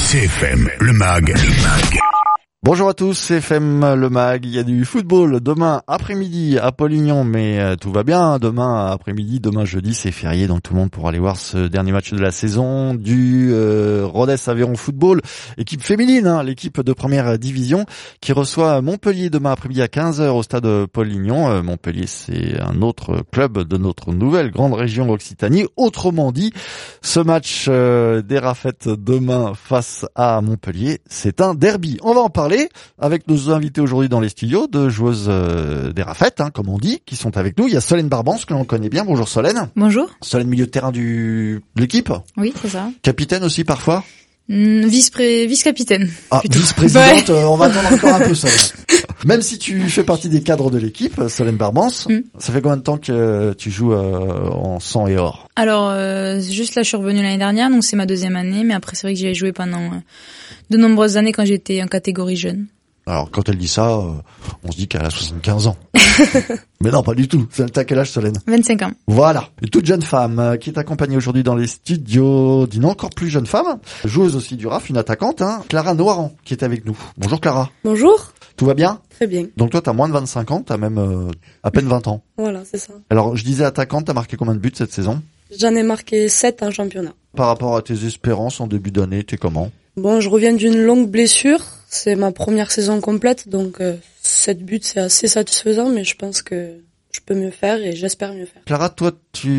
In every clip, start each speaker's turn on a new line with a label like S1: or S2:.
S1: CFM, le MAG.
S2: Bonjour à tous, c'est FM Le Mag. Il y a du football demain après-midi à Polignon, mais tout va bien. Demain après-midi, demain jeudi, c'est férié, donc tout le monde pourra aller voir ce dernier match de la saison du Rodez Aveyron Football, équipe féminine, l'équipe de première division, qui reçoit Montpellier demain après-midi à 15h au stade Polignon. Montpellier, c'est un autre club de notre nouvelle grande région Occitanie. Autrement dit, ce match des Rafettes demain face à Montpellier, c'est un derby. On va en parler avec nos invités aujourd'hui dans les studios, deux joueuses des Rafettes, comme on dit, qui sont avec nous. Il y a Solène Barbance, que l'on connaît bien. Bonjour Solène.
S3: Bonjour.
S2: Solène, milieu de terrain de l'équipe.
S3: Oui, c'est ça.
S2: Capitaine aussi parfois.
S3: Vice-capitaine.
S2: Ah,
S3: plutôt.
S2: Vice-présidente, ouais. On va attendre encore un peu Solène. Même si tu fais partie des cadres de l'équipe, Solène Barbance, ça fait combien de temps que tu joues en sang et or?
S3: Alors, juste là, je suis revenue l'année dernière, donc c'est ma deuxième année, mais après, c'est vrai que j'ai joué pendant de nombreuses années quand j'étais en catégorie jeune.
S2: Alors, quand elle dit ça, on se dit qu'elle a 75 ans. Mais non, pas du tout. T'as quel âge, Solène?
S3: 25 ans.
S2: Voilà. Une toute jeune femme qui est accompagnée aujourd'hui dans les studios d'une encore plus jeune femme, joueuse aussi du RAF, une attaquante, Clara Noiran, qui est avec nous. Bonjour Clara.
S4: Bonjour.
S2: Tout va bien?
S4: Très bien.
S2: Donc toi, t'as moins de 25 ans, t'as même à peine 20 ans.
S4: Voilà, c'est ça.
S2: Alors, je disais attaquante, t'as marqué combien de buts cette saison?
S4: J'en ai marqué 7 en championnat.
S2: Par rapport à tes espérances en début d'année, t'es comment?
S4: Bon, je reviens d'une longue blessure. C'est ma première saison complète, donc 7 buts, c'est assez satisfaisant, mais je pense que je peux mieux faire et j'espère mieux faire.
S2: Clara, toi,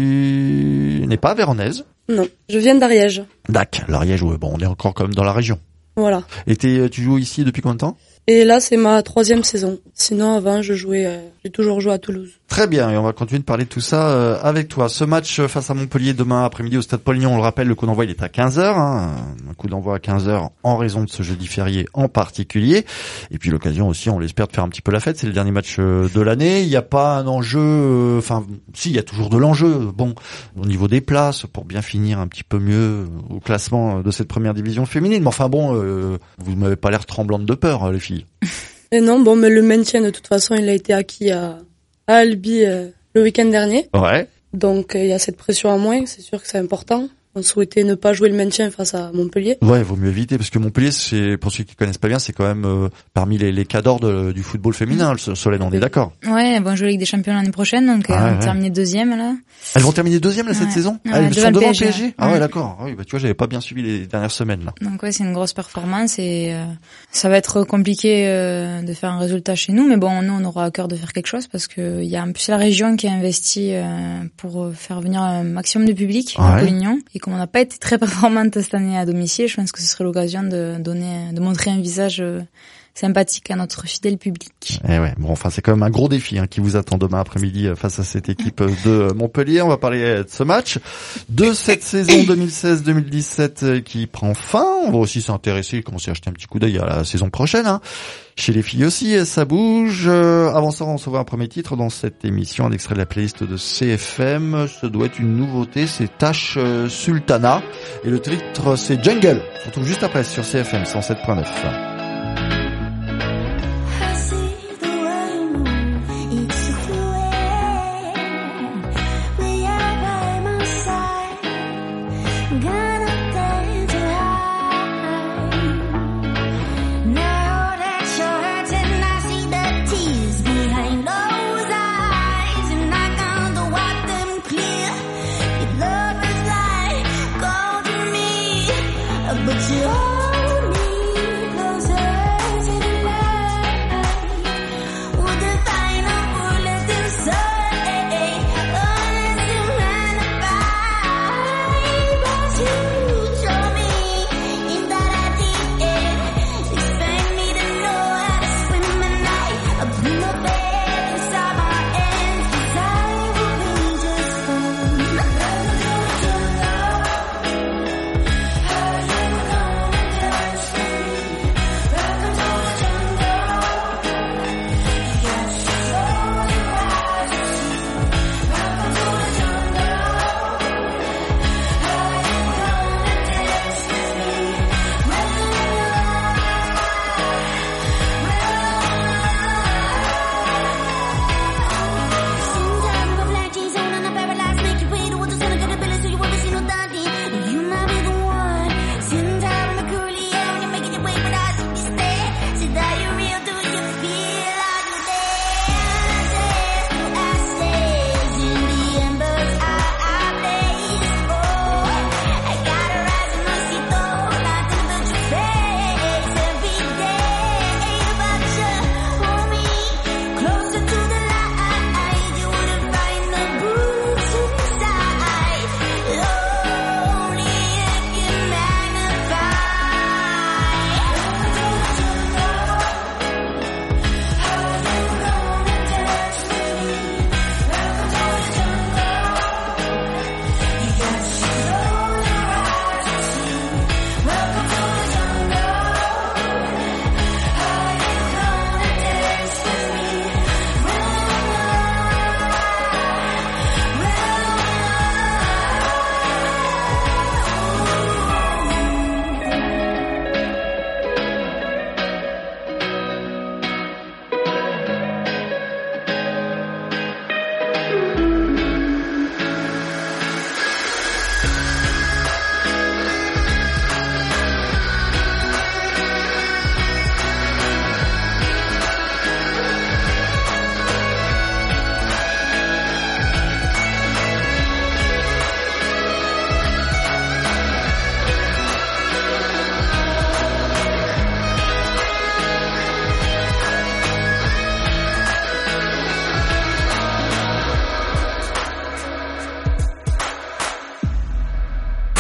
S2: tu n'es pas avéronnaise?
S4: Non, je viens d'Ariège.
S2: Dac, l'Ariège, ouais, bon, on est encore quand même dans la région.
S4: Voilà.
S2: Et tu joues ici depuis combien de temps?
S4: Et là, c'est ma 3e saison. Sinon, avant, j'ai toujours joué à Toulouse.
S2: Très bien, et on va continuer de parler de tout ça avec toi. Ce match face à Montpellier demain après-midi au stade Polignon, on le rappelle, le coup d'envoi il est à 15h, un coup d'envoi à 15h en raison de ce jeudi férié en particulier. Et puis l'occasion aussi, on l'espère, de faire un petit peu la fête, c'est le dernier match de l'année. Il n'y a pas un enjeu, si, il y a toujours de l'enjeu, bon, au niveau des places, pour bien finir un petit peu mieux au classement de cette première division féminine. Mais enfin bon, vous m'avez pas l'air tremblante de peur, les filles.
S4: Et non, bon, mais le maintien, de toute façon, il a été acquis à Albi le week-end dernier.
S2: Ouais.
S4: Donc, il y a cette pression en moins, c'est sûr que c'est important. On souhaitait ne pas jouer le maintien face à Montpellier.
S2: Ouais, vaut mieux éviter, parce que Montpellier, c'est, pour ceux qui connaissent pas bien, c'est quand même parmi les cadors du football féminin. Solène, on est d'accord?
S3: Ouais, elles vont jouer Ligue des Champions l'année prochaine, donc elles vont terminer deuxième, là.
S2: Elles vont terminer deuxième, là, cette saison?
S3: Ouais,
S2: elles sont devant le PSG?
S3: Ouais.
S2: Ah ouais, d'accord. Oui, bah, tu vois, j'avais pas bien suivi les dernières semaines, là.
S3: Donc ouais, c'est une grosse performance et ça va être compliqué de faire un résultat chez nous, mais bon, nous, on aura à cœur de faire quelque chose parce que il y a en plus la région qui a investi pour faire venir un maximum de public à Polignon, et comme on n'a pas été très performante cette année à domicile, je pense que ce serait l'occasion de montrer un visage sympathique à notre fidèle public.
S2: Eh ouais, bon, enfin, c'est quand même un gros défi qui vous attend demain après-midi face à cette équipe de Montpellier. On va parler de ce match, de cette saison 2016-2017 qui prend fin. On va aussi s'intéresser, commencer à jeter un petit coup d'œil à la saison prochaine. Chez les filles aussi, ça bouge. Avant ça, on va se voir un premier titre dans cette émission, un extrait de la playlist de CFM. Ce doit être une nouveauté, c'est Tash Sultana. Et le titre, c'est Jungle. On se retrouve juste après sur CFM 107.9.
S5: But you hold me closer.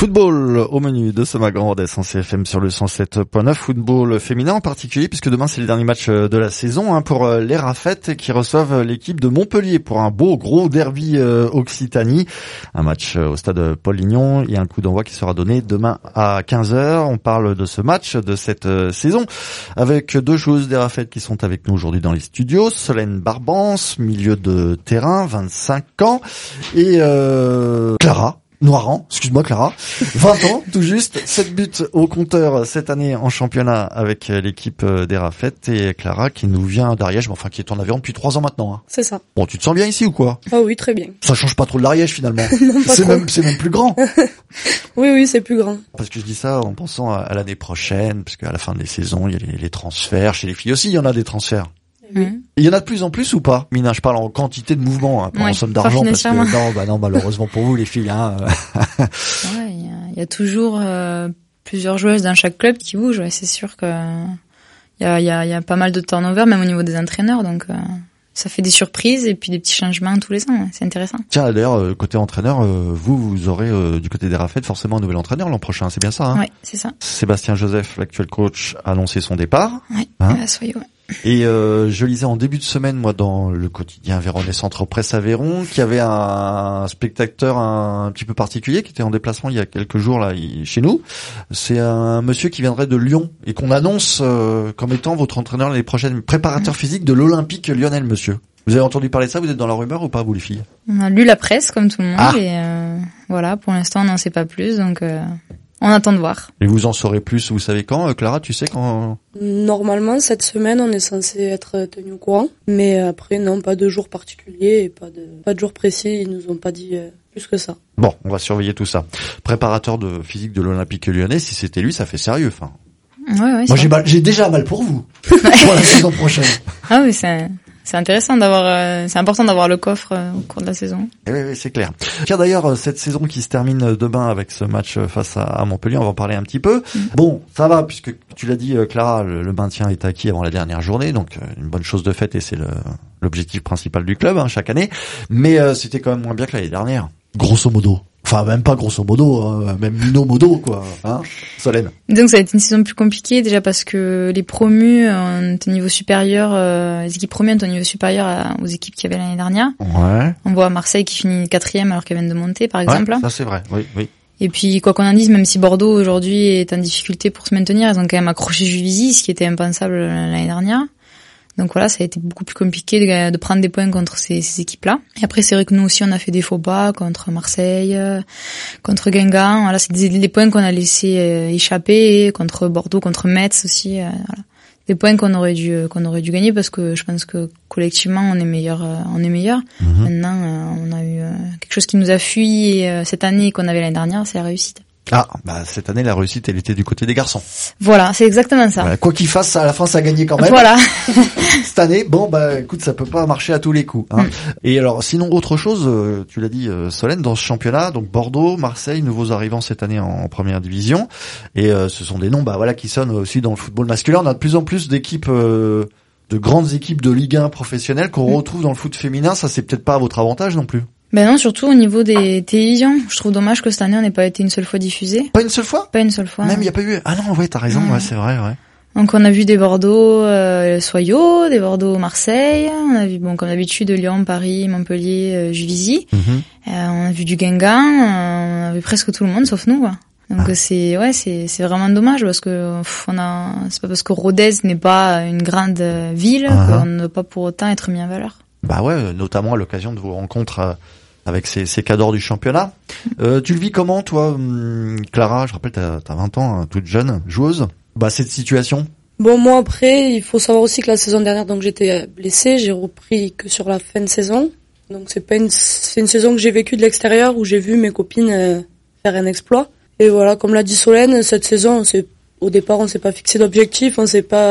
S2: Football au menu de ce Mag en Rodez en CFM sur le 107.9. Football féminin en particulier, puisque demain c'est le dernier match de la saison pour les Rafettes qui reçoivent l'équipe de Montpellier pour un beau gros derby Occitanie. Un match au stade Paul-Lignon et un coup d'envoi qui sera donné demain à 15h. On parle de ce match, de cette saison, avec deux joueuses des Rafettes qui sont avec nous aujourd'hui dans les studios. Solène Barbance, milieu de terrain, 25 ans, et Clara Noiran, excuse-moi Clara, 20 ans tout juste, 7 buts au compteur cette année en championnat avec l'équipe des Rafettes, et Clara qui nous vient d'Ariège, mais enfin qui est en Aveyron depuis 3 ans maintenant. Hein.
S4: C'est ça.
S2: Bon, tu te sens bien ici ou quoi?
S4: Ah oui, très bien.
S2: Ça change pas trop de l'Ariège finalement.
S4: Non, pas trop.
S2: C'est même plus grand.
S4: Oui, c'est plus grand.
S2: Parce que je dis ça en pensant à l'année prochaine, parce qu'à la fin des saisons, il y a les transferts. Chez les filles aussi, il y en a des transferts. Il y en a de plus en plus ou pas, Mina? Je parle en quantité de mouvements, pas en somme d'argent, parce que non, malheureusement pour vous les filles.
S3: Il y a toujours plusieurs joueuses dans chaque club qui bougent. Ouais, c'est sûr que il y a pas mal de turnover, même au niveau des entraîneurs, donc ça fait des surprises et puis des petits changements tous les ans. Ouais, c'est intéressant.
S2: Tiens, d'ailleurs, côté entraîneur, vous aurez du côté des Rafettes forcément un nouvel entraîneur l'an prochain, c'est bien ça?
S3: Oui, c'est ça.
S2: Sébastien Joseph, l'actuel coach, a annoncé son départ.
S3: Oui, soyez. Ouais.
S2: Et je lisais en début de semaine, moi, dans le quotidien Aveyronais Centre Presse Aveyron, qu'il y avait un spectateur un petit peu particulier qui était en déplacement il y a quelques jours là chez nous. C'est un monsieur qui viendrait de Lyon et qu'on annonce comme étant votre entraîneur l'année prochaine, préparateur physique de l'Olympique Lyonnais, le monsieur. Vous avez entendu parler de ça? Vous êtes dans la rumeur ou pas, vous les filles?
S3: On a lu la presse comme tout le monde et voilà, pour l'instant on n'en sait pas plus, donc on attend de voir.
S2: Et vous en saurez plus, vous savez quand, Clara, tu sais quand?
S4: Normalement, cette semaine, on est censé être tenu au courant. Mais après, non, pas de jour particulier et pas de jour précis. Ils nous ont pas dit plus que ça.
S2: Bon, on va surveiller tout ça. Préparateur de physique de l'Olympique Lyonnais, si c'était lui, ça fait sérieux, enfin.
S3: Ouais,
S2: moi, j'ai déjà mal pour vous. Pour la saison prochaine.
S3: Ah oui, c'est intéressant d'avoir, c'est important d'avoir le coffre au cours de la saison.
S2: Oui, c'est clair. Tiens, d'ailleurs, cette saison qui se termine demain avec ce match face à Montpellier, on va en parler un petit peu. Bon, ça va, puisque tu l'as dit, Clara, le maintien est acquis avant la dernière journée, donc une bonne chose de faite, et c'est l'objectif principal du club, chaque année. Mais c'était quand même moins bien que l'année dernière, grosso modo. Enfin, même pas grosso modo, même modo, quoi, Solène.
S3: Donc ça a été une saison plus compliquée, déjà parce que les promus ont un niveau supérieur, les équipes promues ont un niveau supérieur aux équipes qu'il y avait l'année dernière.
S2: Ouais.
S3: On voit Marseille qui finit 4e alors qu'elle vient de monter, par exemple.
S2: Ça c'est vrai, oui.
S3: Et puis, quoi qu'on en dise, même si Bordeaux aujourd'hui est en difficulté pour se maintenir, ils ont quand même accroché Juvisy, ce qui était impensable l'année dernière. Donc voilà, ça a été beaucoup plus compliqué de prendre des points contre ces équipes-là. Et après, c'est vrai que nous aussi, on a fait des faux pas contre Marseille, contre Guingamp. Voilà, c'est des points qu'on a laissé échapper, contre Bordeaux, contre Metz aussi. Voilà. Des points qu'on aurait dû gagner parce que je pense que collectivement, on est meilleur. Maintenant, on a eu quelque chose qui nous a fui cette année et qu'on avait l'année dernière, c'est la réussite.
S2: Cette année, la réussite, elle était du côté des garçons.
S3: Voilà, c'est exactement ça.
S2: Quoi qu'il fasse, à la fin, ça a gagné quand même.
S3: Voilà.
S2: Cette année, écoute, ça peut pas marcher à tous les coups. Et alors, sinon, autre chose, tu l'as dit, Solène, dans ce championnat, donc Bordeaux, Marseille, nouveaux arrivants cette année en première division. Et ce sont des noms, qui sonnent aussi dans le football masculin. On a de plus en plus d'équipes, de grandes équipes de Ligue 1 professionnelles qu'on retrouve dans le foot féminin. Ça, c'est peut-être pas à votre avantage non plus.
S3: Ben non, surtout au niveau des télévisions. Je trouve dommage que cette année, on n'ait pas été une seule fois diffusé.
S2: Pas une seule fois?
S3: Pas une seule fois.
S2: Même il y a pas eu... Ah non, ouais, t'as raison, c'est vrai.
S3: Donc on a vu des Bordeaux Soyaux, des Bordeaux Marseille, on a vu comme d'habitude Lyon, Paris, Montpellier, Juvisy. On a vu du Guingamp, on a vu presque tout le monde sauf nous, quoi. Donc c'est vraiment dommage parce que c'est pas parce que Rodez n'est pas une grande ville qu'on ne doit pas pour autant être mis en valeur.
S2: Notamment à l'occasion de vos rencontres avec ces cadors du championnat. Tu le vis comment, toi, Clara? Je rappelle, t'as 20 ans, toute jeune, joueuse. Cette situation.
S4: Bon, moi après, il faut savoir aussi que la saison dernière, donc j'étais blessée, j'ai repris que sur la fin de saison. Donc c'est une saison que j'ai vécue de l'extérieur où j'ai vu mes copines faire un exploit. Et voilà, comme l'a dit Solène, cette saison, au départ, on s'est pas fixé d'objectif, on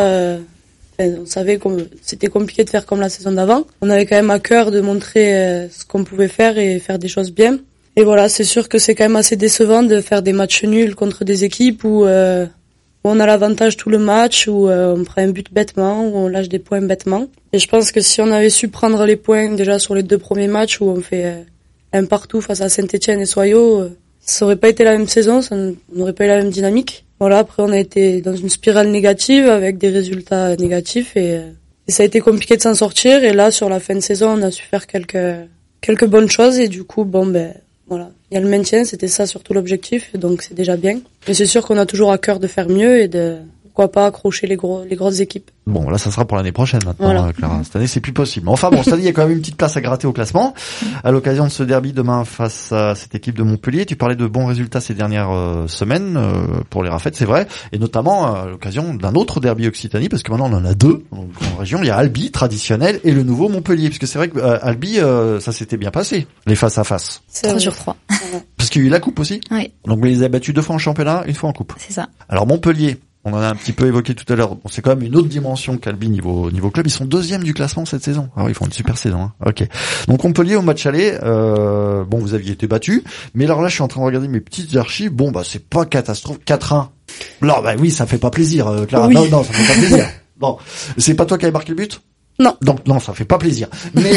S4: savait que c'était compliqué de faire comme la saison d'avant. On avait quand même à cœur de montrer ce qu'on pouvait faire et faire des choses bien. Et voilà, c'est sûr que c'est quand même assez décevant de faire des matchs nuls contre des équipes où on a l'avantage tout le match, où on prend un but bêtement, où on lâche des points bêtement. Et je pense que si on avait su prendre les points déjà sur les 2 premiers matchs où on fait un partout face à Saint-Étienne et Soyaux, ça aurait pas été la même saison, on n'aurait pas eu la même dynamique. Voilà, après on a été dans une spirale négative avec des résultats négatifs et ça a été compliqué de s'en sortir. Et là, sur la fin de saison, on a su faire quelques bonnes choses et du coup, voilà. Il y a le maintien, c'était ça surtout l'objectif, donc c'est déjà bien. Mais c'est sûr qu'on a toujours à cœur de faire mieux et de, pourquoi pas, accrocher les grosses équipes.
S2: Bon, là, ça sera pour l'année prochaine, maintenant,
S4: Voilà.
S2: Clara. Cette année, c'est plus possible. Enfin bon, cette année, il y a quand même une petite place à gratter au classement. À l'occasion de ce derby demain face à cette équipe de Montpellier, tu parlais de bons résultats ces dernières semaines pour les Rafettes, c'est vrai. Et notamment à l'occasion d'un autre derby Occitanie, parce que maintenant, on en a deux. Donc, en région, il y a Albi, traditionnel, et le nouveau Montpellier. Parce que c'est vrai que Albi, ça s'était bien passé, les face à face.
S3: 3 sur 3.
S4: Voilà.
S2: Parce qu'il y a eu la coupe aussi.
S3: Oui,
S2: Donc, vous les avez battus 2 fois en championnat, 1 fois en coupe.
S3: c'est ça.
S2: Alors Montpellier, on en a un petit peu évoqué tout à l'heure. Bon, c'est quand même une autre dimension qu'Albi niveau club. Ils sont 2e du classement cette saison. Ah oui, ils font une super saison. Hein. Ok. Donc Montpellier au match aller. Bon, vous aviez été battus, mais alors là, je suis en train de regarder mes petites archives. Bon, c'est pas catastrophe. 4-1. Non, oui, ça fait pas plaisir, Clara.
S4: Oui.
S2: Non, ça fait pas plaisir. Bon, c'est pas toi qui avais marqué le but.
S4: Non.
S2: Donc non, ça fait pas plaisir. Mais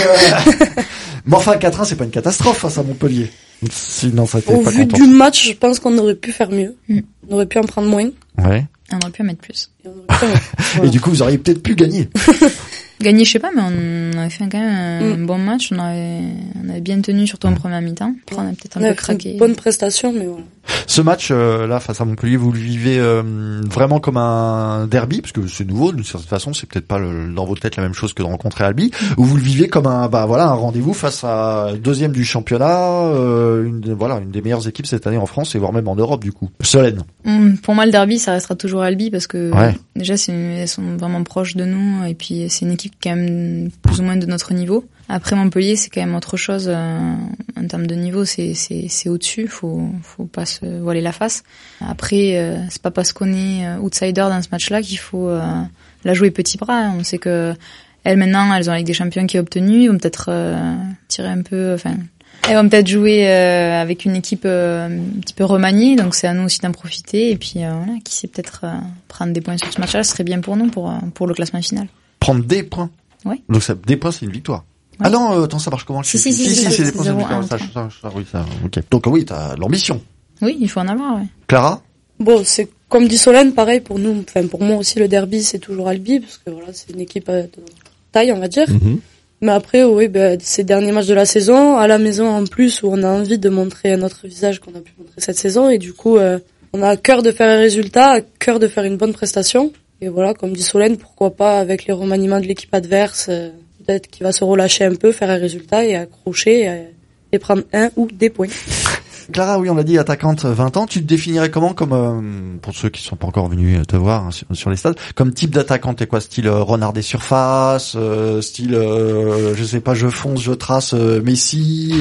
S2: mais enfin 4-1, c'est pas une catastrophe face à Montpellier. Sinon, ça t'es
S4: Au
S2: pas
S4: vu
S2: content.
S4: du match, je pense qu'on aurait pu faire mieux. On aurait pu en prendre moins.
S2: Ouais.
S3: On aurait pu en mettre plus.
S4: Et on aurait pu voilà.
S2: Et du coup, vous auriez peut-être pu gagner.
S3: Gagner, je sais pas, mais on avait fait quand même un bon match. On avait bien tenu, surtout en première mi-temps. Après, on a peut-être
S4: On
S3: un
S4: a
S3: peu
S4: fait
S3: craqué.
S4: une bonne prestation, mais voilà.
S2: Ce match là face à Montpellier, vous le vivez vraiment comme un derby, parce que c'est nouveau d'une certaine façon, c'est peut-être pas dans votre tête la même chose que de rencontrer Albi, ou vous le vivez comme un rendez-vous face à 2e du championnat, une des meilleures équipes cette année en France et voire même en Europe du coup. Solène.
S3: Pour moi, le derby, ça restera toujours Albi parce que
S2: Ouais.
S3: déjà, elles sont vraiment proches de nous et puis c'est une équipe quand même plus ou moins de notre niveau. Après Montpellier, c'est quand même autre chose en termes de niveau, c'est au-dessus, faut pas se voiler la face. Après, c'est pas parce qu'on est outsider dans ce match-là qu'il faut la jouer petit bras. On sait que elles maintenant, elles ont la Ligue des Champions qui est obtenue, ils vont peut-être tirer un peu, elles vont peut-être jouer avec une équipe un petit peu remaniée, donc c'est à nous aussi d'en profiter et puis voilà, qui sait peut-être prendre des points sur ce match-là, ce serait bien pour nous pour le classement final.
S2: Prendre des points.
S3: Ouais.
S2: Donc des points, c'est une victoire.
S3: Ouais.
S2: Ah non, attends, ça marche comment?
S3: Si,
S2: c'est des points, c'est une
S3: 0-1,
S2: victoire. Oui, ça, ok. Donc oui, t'as l'ambition.
S3: Oui, il faut en avoir, ouais.
S2: Clara?
S4: Bon, c'est comme dit Solène, pareil pour nous. Enfin, pour moi aussi, le derby, c'est toujours Albi, parce que voilà, c'est une équipe de taille, on va dire. Mais après, oui, ces derniers matchs de la saison, à la maison en plus, où on a envie de montrer notre visage qu'on a pu montrer cette saison, et du coup, on a à cœur de faire un résultat, à cœur de faire une bonne prestation. Et voilà, comme dit Solène, pourquoi pas, avec les remaniements de l'équipe adverse, peut-être qu'il va se relâcher un peu, faire un résultat et accrocher et prendre un ou des points.
S2: Clara, oui, on l'a dit, attaquante 20 ans. Tu te définirais comment comme, pour ceux qui sont pas encore venus te voir hein, sur les stades, comme type d'attaquant? T'es quoi? Style renard des surfaces, style, je sais pas, je fonce, je trace Messi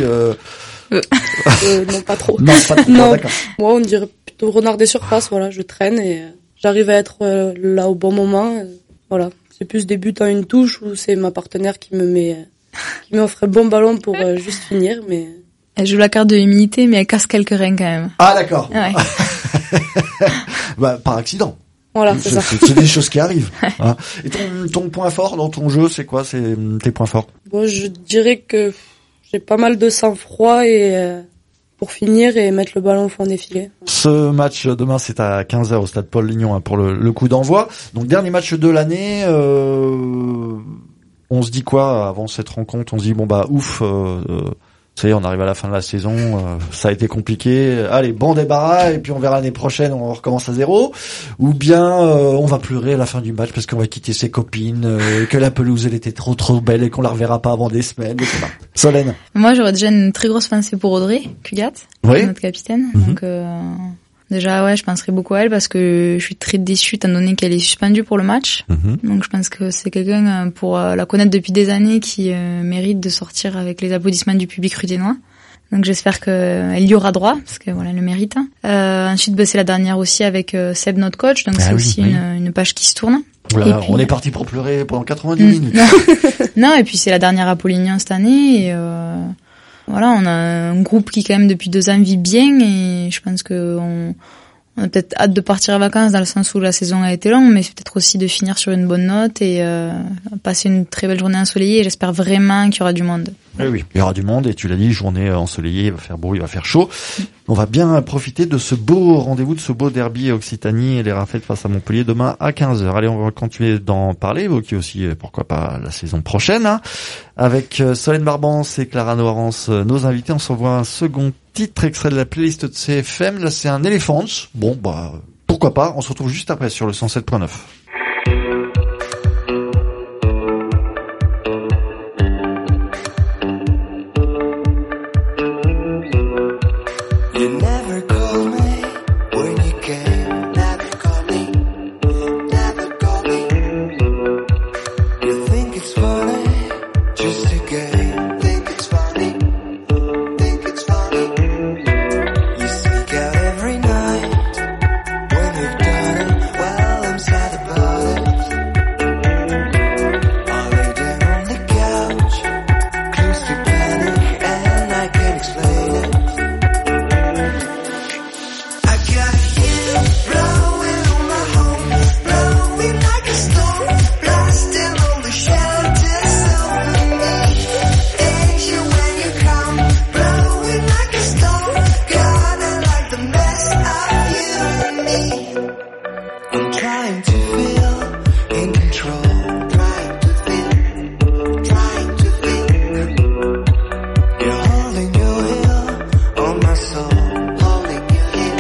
S4: Non, pas trop.
S2: Non, pas trop,
S4: Non.
S2: d'accord.
S4: Moi, on dirait plutôt renard des surfaces, voilà, je traîne et j'arrive à être là au bon moment. Voilà, c'est plus des buts en une touche ou c'est ma partenaire qui m'offre un bon ballon pour juste finir, mais...
S3: Elle joue la carte de l'humilité, mais elle casse quelques reins quand même.
S2: Ah, d'accord.
S3: Ouais.
S2: Par accident.
S4: Voilà, c'est ça.
S2: C'est des choses qui arrivent. Hein. Et ton point fort dans ton jeu, c'est quoi? C'est tes points forts?
S4: Bon, je dirais que j'ai pas mal de sang-froid et pour finir et mettre le ballon au fond des filets.
S2: Ce match demain, c'est à 15h au stade Paul Lignon hein, pour le coup d'envoi. Donc dernier match de l'année. On se dit quoi avant cette rencontre? On se dit ouf. Ça y est, on arrive à la fin de la saison, ça a été compliqué. Allez, bon débarras, et puis on verra l'année prochaine, on recommence à zéro. Ou bien on va pleurer à la fin du match parce qu'on va quitter ses copines, que la pelouse elle était trop belle et qu'on la reverra pas avant des semaines. Etc. Solène.
S3: Moi, j'aurais déjà une très grosse pensée pour Audrey Cugat,
S2: Oui.
S3: notre capitaine. Donc déjà, ouais, je penserai beaucoup à elle parce que je suis très déçue étant donné qu'elle est suspendue pour le match. Donc je pense que c'est quelqu'un, pour la connaître depuis des années, qui mérite de sortir avec les applaudissements du public ruthénois. Donc j'espère qu'elle y aura droit, parce que voilà, elle le mérite. Ensuite, c'est la dernière aussi avec Seb, notre coach, donc c'est aussi une page qui se tourne.
S2: Voilà,
S3: Et puis,
S2: on est parti pour pleurer pendant 90 minutes.
S3: Non, et puis c'est la dernière à Polignan cette année, et voilà, on a un groupe qui quand même depuis 2 ans vit bien, et je pense que on a peut-être hâte de partir en vacances dans le sens où la saison a été longue, mais c'est peut-être aussi de finir sur une bonne note et passer une très belle journée ensoleillée. Et j'espère vraiment qu'il y aura du monde.
S2: Oui, il y aura du monde et tu l'as dit, journée ensoleillée, il va faire beau, il va faire chaud. On va bien profiter de ce beau rendez-vous, de ce beau derby Occitanie et les Rafettes face à Montpellier demain à 15h. Allez, on va continuer d'en parler, évoquer aussi, pourquoi pas, la saison prochaine, hein. Avec Solène Barbance et Clara Noirance, nos invités. On s'envoie un second titre extrait de la playlist de CFM. Là, c'est un Elephants. Bon, bah, pourquoi pas. On se retrouve juste après sur le 107.9.
S1: You never called me when you came. Never called me. Never called me. You think it's funny, just a game. Think it's funny. Think it's funny. You sneak out every night when we've done it. Well, I'm sad about it. I lay down on the couch, close to panic, and I can't explain it. I got you blowing on my home, blowing like a storm, blasting all the shelters over me. Danger when you come, blowing like a storm. God, I like the mess of you and me. I'm trying to feel in control, trying to think. You're holding your heel on my soul, holding your heel.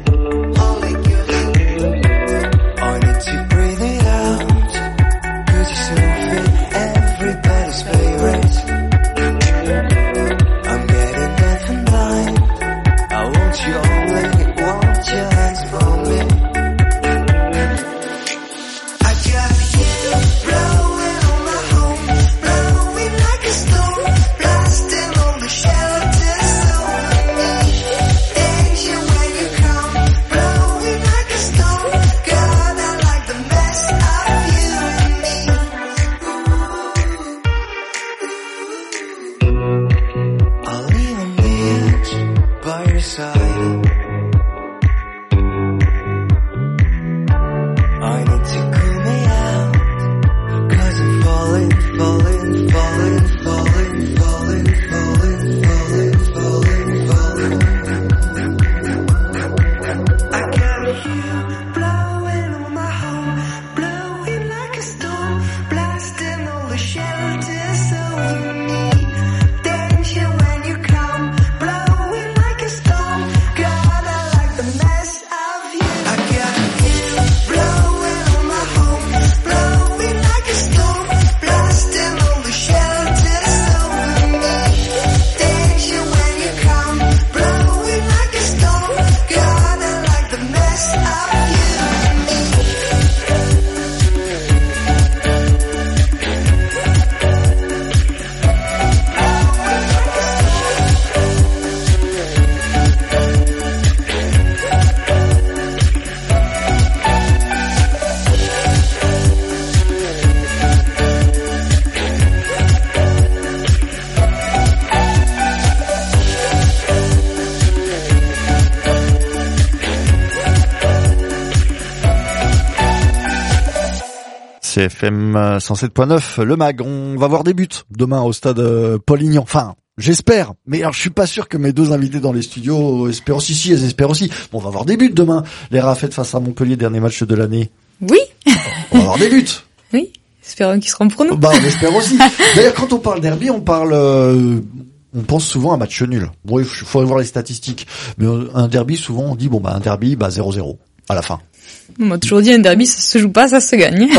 S1: I need to breathe it out, 'cause you're so fit, everybody's favorite. I'm getting deaf and blind, I want you only, want your hands for me. I got you blowing on my home, blowing like a storm, blasting all the shelters over me. Danger when you come, blowing like a storm. God, I like the mess of you and me. I'll leave on the edge by your side. I need to cool me out, 'cause I'm falling. I got you blowing on my home, blowing like a storm, blasting all the shelters over me. Danger when you come, blowing like a storm. God, I like the mess of you. I got you blowing on my home, blowing like a storm, blasting all the shelters over me. Danger when you come, blowing like a storm. God, I like the mess of you and me.
S2: CFM 107.9, le MAG. On va voir des buts demain au stade Polignan. Enfin, j'espère. Mais alors, je suis pas sûr que mes deux invités dans les studios espèrent aussi. Si, elles espèrent aussi. Bon, on va voir des buts demain. Les Rafettes face à Montpellier, dernier match de l'année.
S3: Oui,
S2: On va voir des buts.
S3: oui. Espérons qu'ils seront pour nous.
S2: Bah, on espère aussi. D'ailleurs, quand on parle derby, on pense souvent à un match nul. Bon, il faudrait voir les statistiques. Mais un derby, souvent, on dit, bon, bah, un derby, bah, 0-0. À la fin.
S3: On m'a toujours dit un derby, ça se joue pas, ça se gagne.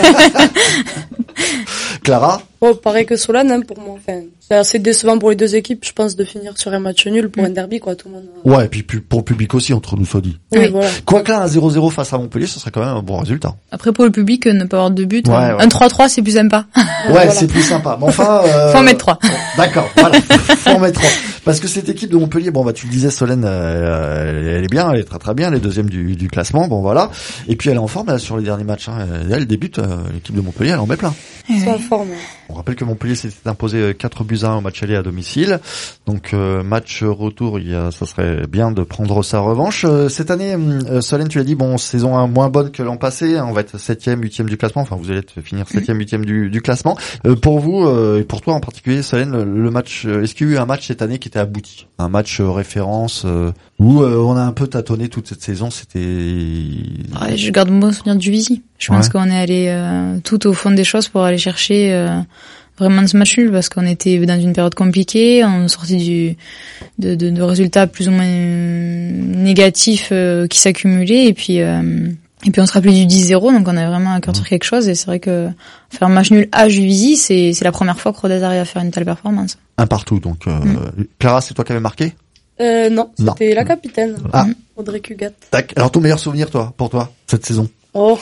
S2: Clara?
S4: Oh, pareil que Solane, hein, pour moi. Enfin, c'est assez décevant pour les deux équipes, je pense, de finir sur un match nul pour un derby, quoi, tout le monde.
S2: Ouais, et puis pour le public aussi, entre nous soit dit.
S4: Oui, voilà.
S2: Quoique là, un 0-0 face à Montpellier, ce serait quand même un bon résultat.
S3: Après, pour le public, ne pas avoir de but,
S2: Ouais,
S3: un
S2: ouais.
S3: 3-3, c'est plus sympa.
S2: Ouais,
S4: Voilà.
S2: c'est plus sympa. Mais enfin,
S3: Faut en mettre 3.
S2: D'accord, voilà. Faut en mettre 3. Parce que cette équipe de Montpellier, bon, bah, tu le disais, Solène, elle est bien, elle est très très bien, elle est deuxième du classement, bon, voilà. Et puis elle est en forme, là, sur les derniers matchs, hein. Elle débute, l'équipe de Montpellier, elle en met plein.
S4: Ils sont en forme. Hein.
S2: On rappelle que Montpellier s'était imposé 4-1 au match aller à domicile. Donc match retour, ça serait bien de prendre sa revanche. Cette année, Solène, tu as dit, bon, saison 1 moins bonne que l'an passé. On va être 7e, 8e du classement. Enfin, vous allez finir 7e, 8e du classement. Pour vous, et pour toi en particulier, Solène, le match, est-ce qu'il y a eu un match cette année qui était abouti? Un match référence où on a un peu tâtonné toute cette saison, c'était...
S3: Ouais, je garde mon bon souvenir du Juvisy. Je pense qu'on est allé tout au fond des choses pour aller chercher vraiment ce match nul, parce qu'on était dans une période compliquée, on sortait de résultats plus ou moins négatifs qui s'accumulaient, et puis on se rappelait du 10-0, donc on avait vraiment à cœur sur quelque chose, et c'est vrai que faire un match nul à Juvisy, c'est la première fois que Rodez arrive à faire une telle performance.
S2: Un partout, donc Clara, c'est toi qui avais marqué?
S4: Non, c'était la capitaine, Audrey Cugat.
S2: Tac. Alors ton meilleur souvenir, pour toi, cette saison?
S4: Oh.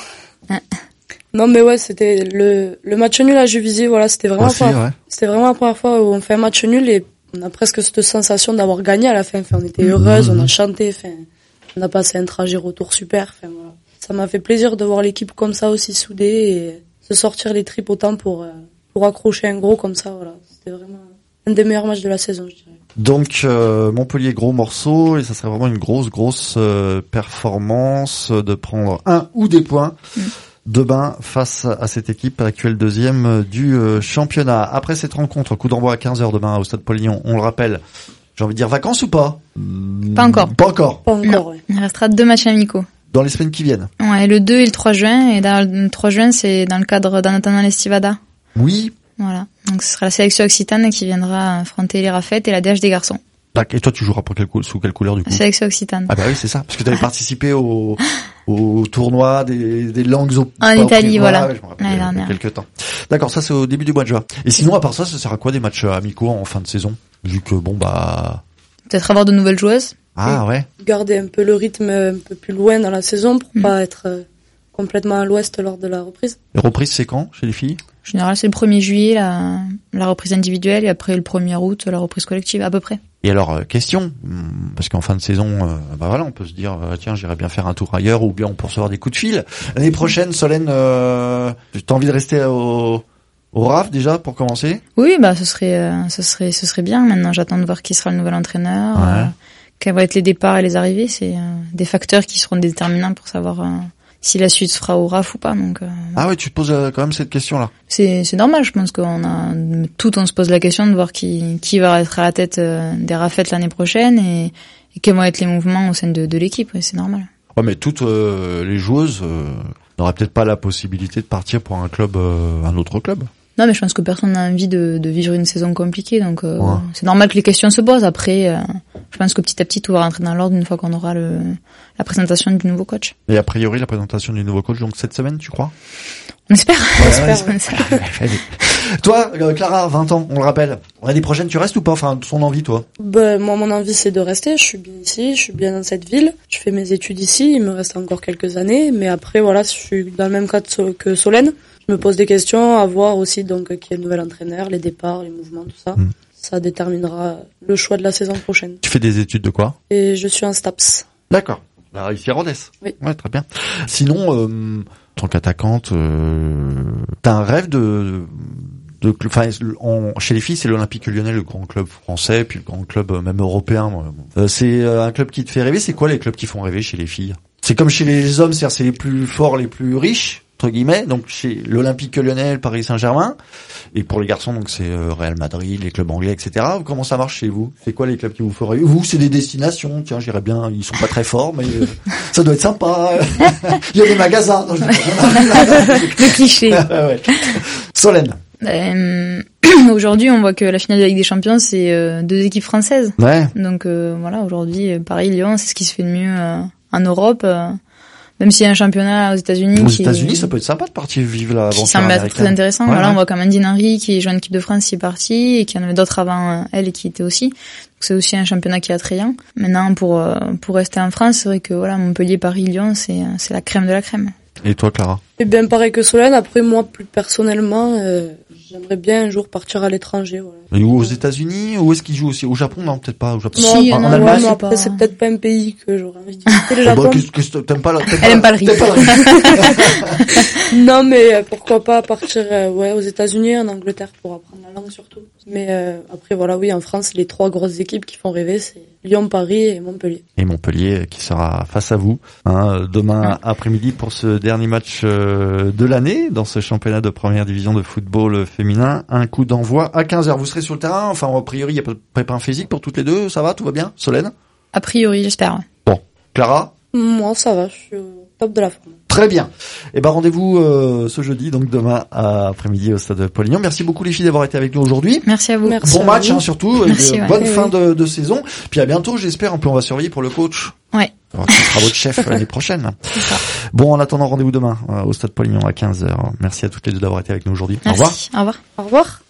S4: Non, mais ouais, c'était le match nul à Juvisy, voilà, c'était vraiment c'était vraiment la première fois où on fait un match nul et on a presque cette sensation d'avoir gagné à la fin. Enfin, on était heureuse, on a chanté, enfin, on a passé un trajet retour super, enfin, voilà. Ça m'a fait plaisir de voir l'équipe comme ça aussi soudée et se sortir les tripes autant pour accrocher un gros comme ça, voilà. C'était vraiment un des meilleurs matchs de la saison, je dirais.
S2: Donc Montpellier, gros morceau, et ça serait vraiment une grosse performance de prendre un ou des points demain face à cette équipe actuelle deuxième du championnat. Après cette rencontre, coup d'envoi à 15h demain au Stade Polignon, on le rappelle, j'ai envie de dire vacances ou pas?
S3: Pas encore.
S2: Pas encore.
S4: Ouais.
S3: Il restera 2 matchs amicaux.
S2: Dans les semaines qui viennent.
S3: Ouais, le 2 et le 3 juin, et le 3 juin, c'est dans le cadre d'Anatana Lestivada.
S2: Oui.
S3: Voilà. Donc ce sera la sélection occitane qui viendra affronter les Rafettes et la DH des garçons.
S2: Tac. Et toi, tu joueras sous quelle couleur du coup?
S3: La sélection occitane.
S2: Ah bah oui, c'est ça. Parce que tu avais participé au tournoi des langues
S3: en Italie, voilà.
S2: Ouais, je me rappelle, il y a quelques temps. D'accord, ça c'est au début du mois de juin. Et sinon, à part ça sert à quoi des matchs amicaux en fin de saison? Vu que
S3: peut-être avoir de nouvelles joueuses.
S2: Ah ouais.
S4: Garder un peu le rythme un peu plus loin dans la saison pour pas être complètement à l'ouest lors de la reprise.
S2: Les reprises, c'est quand chez les filles?
S3: En général, c'est le 1er juillet, la reprise individuelle, et après le 1er août, la reprise collective, à peu près.
S2: Et alors, question, parce qu'en fin de saison, voilà, on peut se dire, tiens, j'irais bien faire un tour ailleurs, ou bien on peut recevoir des coups de fil. L'année prochaine, Solène, t'as envie de rester au RAF déjà pour commencer?
S3: Oui, bah ce serait bien. Maintenant, j'attends de voir qui sera le nouvel entraîneur, quels vont être les départs et les arrivées. C'est des facteurs qui seront déterminants pour savoir si la suite se fera au RAF ou pas. Donc
S2: ah ouais, tu te poses quand même cette question-là.
S3: C'est normal, je pense qu'on se pose la question de voir qui va être à la tête des Rafettes l'année prochaine et quels vont être les mouvements au sein de l'équipe. Ouais, c'est normal.
S2: Ouais, mais toutes les joueuses n'auraient peut-être pas la possibilité de partir pour un autre club.
S3: Non, mais je pense que personne n'a envie de vivre une saison compliquée, donc c'est normal que les questions se posent. Après, je pense que petit à petit, tout va rentrer dans l'ordre une fois qu'on aura la présentation du nouveau coach.
S2: Et a priori, la présentation du nouveau coach, donc cette semaine, tu crois?
S3: On espère.
S2: Toi, Clara, 20 ans, on le rappelle. L'année prochaine, tu restes ou pas? Enfin, son envie, toi?
S4: Moi, mon envie, c'est de rester. Je suis bien ici, je suis bien dans cette ville. Je fais mes études ici, il me reste encore quelques années. Mais après, voilà, je suis dans le même cas que Solène. Je me pose des questions, à voir aussi donc qui est le nouvel entraîneur, les départs, les mouvements, tout ça. Ça déterminera le choix de la saison prochaine.
S2: Tu fais des études de quoi?
S4: Et je suis en STAPS.
S2: D'accord. Là, ici à Rodez.
S4: Oui.
S2: Ouais, très bien. Sinon, en tant qu'attaquante, t'as un rêve chez les filles, c'est l'Olympique Lyonnais, le grand club français, puis le grand club même européen. C'est un club qui te fait rêver. C'est quoi les clubs qui font rêver chez les filles? C'est comme chez les hommes, c'est-à-dire c'est les plus forts, les plus riches, entre guillemets. Donc chez l'Olympique Lyonnais, le Paris Saint-Germain. Et pour les garçons, donc c'est Real Madrid, les clubs anglais, etc. Comment ça marche chez vous? C'est quoi les clubs qui vous font rêver? Vous, c'est des destinations. Tiens, j'irais bien. Ils sont pas très forts, mais ça doit être sympa. Il y a des magasins. Non,
S3: le cliché.
S2: Ouais. Solène.
S3: Aujourd'hui, on voit que la finale de la Ligue des Champions, c'est 2 équipes françaises.
S2: Ouais.
S3: Donc voilà, aujourd'hui, Paris-Lyon, c'est ce qui se fait de mieux en Europe. Même s'il y a un championnat aux États-Unis.
S2: Aux États-Unis, ça peut être sympa de partir vivre l'aventure
S3: ça me très intéressant.
S2: Ouais,
S3: voilà,
S2: ouais.
S3: on voit qu'Amandine Henry, qui est jouée en équipe de France, qui est partie, et qu'il y en avait d'autres avant elle et qui étaient aussi. Donc c'est aussi un championnat qui est attrayant. Maintenant, pour rester en France, c'est vrai que voilà, Montpellier, Paris, Lyon, c'est la crème de la crème.
S2: Et toi, Clara?
S4: Et bien pareil que Solène. Après, moi, plus personnellement, j'aimerais bien un jour partir à l'étranger. Voilà.
S2: Et où, aux États-Unis? Où est-ce qu'ils jouent aussi? Au Japon? Non, peut-être pas au Japon.
S3: Si,
S2: en
S3: en
S2: Allemagne?
S3: Allemagne,
S4: mais
S3: c'est
S4: après,
S3: pas-
S4: c'est peut-être pas un pays que j'aurais envie de visiter, le
S2: Ah bah,
S4: Japon.
S2: qu'est-ce que t'aimes pas
S3: Elle aime pas le riz.
S2: t'aimes pas le riz.
S4: Non, mais pourquoi pas partir aux États-Unis, en Angleterre pour apprendre la langue surtout. Mais après, voilà, oui, en France, les 3 grosses équipes qui font rêver, c'est Lyon, Paris et Montpellier.
S2: Et Montpellier qui sera face à vous demain après-midi pour ce dernier match de l'année dans ce championnat de première division de football féminin. Un coup d'envoi à 15h. Vous serez sur le terrain. Enfin, a priori, il y a pas de préparation physique pour toutes les deux. Ça va? Tout va bien? Solène?
S3: A priori, j'espère. Ouais.
S2: Bon. Clara?
S4: Moi, ça va, je suis au top de la forme.
S2: Très bien. Et ben rendez-vous ce jeudi, donc demain après-midi au stade Polignon. Merci beaucoup les filles d'avoir été avec nous aujourd'hui.
S3: Merci à vous.
S4: Merci.
S2: Bon
S4: à
S2: match
S4: vous.
S2: surtout,
S3: Merci,
S2: et
S3: ouais.
S2: bonne
S4: Oui,
S2: fin
S4: oui.
S2: de saison. Puis à bientôt, j'espère. En plus, on va surveiller pour le coach.
S3: Ouais.
S2: Alors, qui sera votre chef l'année prochaine.
S3: C'est ça.
S2: Bon, en attendant, rendez-vous demain au stade Polignon à 15h. Merci à toutes les deux d'avoir été avec nous aujourd'hui. Au revoir.
S3: Merci. Au revoir.
S4: Au revoir.